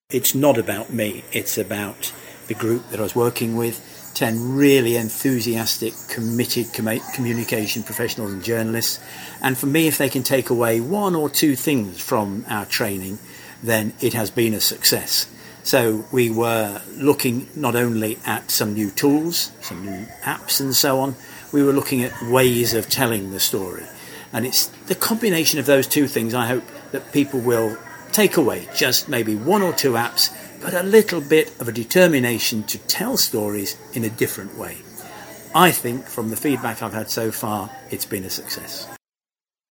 It's not about me, it's about the group that I was working with, 10 really enthusiastic, committed communication professionals and journalists. And for me, if they can take away one or two things from our training, then it has been a success. So we were looking not only at some new tools, some new apps and so on, we were looking at ways of telling the story. And it's the combination of those two things I hope that people will take away, just maybe one or two apps, but a little bit of a determination to tell stories in a different way. I think from the feedback I've had so far, it's been a success.